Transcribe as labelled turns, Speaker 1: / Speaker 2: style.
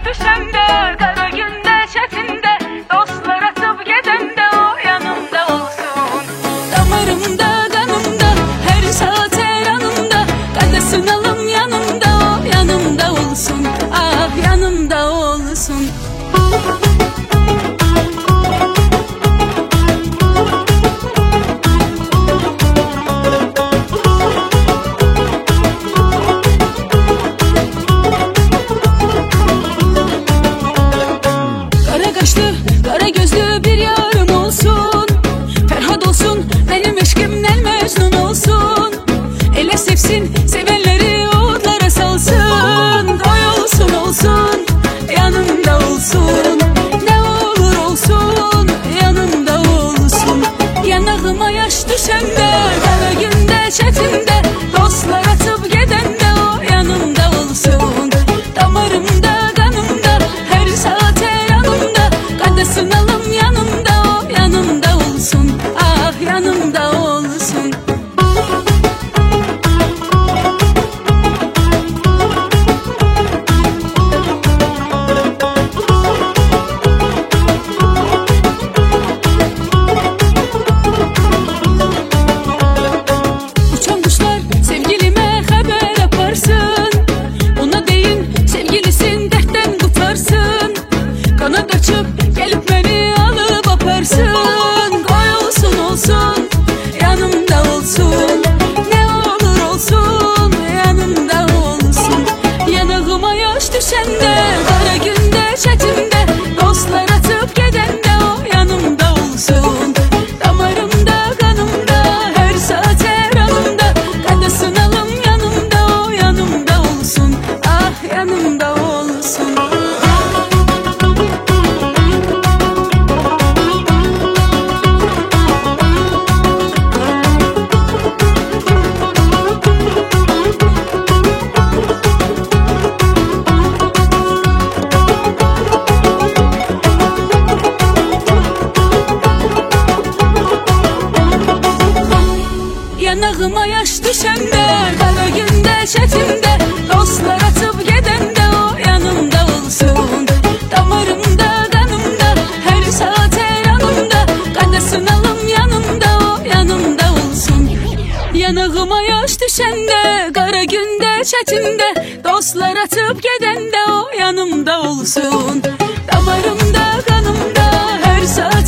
Speaker 1: düşəndə, qara gündə, çətində, dostlar atıb gedəndə o yanımda olsun.
Speaker 2: Damarımda, qanımda, hər saat hər anımda, qədəsin alım yanımda, o yanımda olsun. Ah, yanımda olsun. Kara gözlü bir yarım olsun, Ferhat olsun, benim eşkimden Mecnun olsun. Ele sevsin, sevenleri otlara salsın. Oy olsun olsun, yanımda olsun. Ne olur olsun, yanımda olsun. Yanağıma yaş düşende, kara günde, çetinde, dostlar atıp gedende o yanımda olsun. Damarımda, kanımda, her saat her anımda, kadasın alım yanımda, o yanımda olsun. Ah, yanımda olsun. Uçan kuşlar sevgilime haber yaparsın. Ona deyin sevgilisin dertten kurtarsın. Kanat açıp gelip beni alıp aparsın. Koy olsun olsun, yanımda olsun. Ne olur olsun, yanımda olsun. Yanağıma yaş düşende, kara günde, çetimde, dostlar atıp gedende o yanımda olsun. Damarımda, kanımda, her saat her anımda, kadasın alım yanımda, o yanımda olsun. Ah, yanımda olsun. Yanağıma yaş düşende, kara günde, çetimde, dostlar atıp gedende o yanımda olsun. Damarımda, kanımda, her saat her anımda, kadasın alım yanımda, o yanımda olsun. Yanağıma yaş düşende, kara günde, çetimde, dostlar atıp gedende o yanımda olsun. Damarımda, kanımda, her saat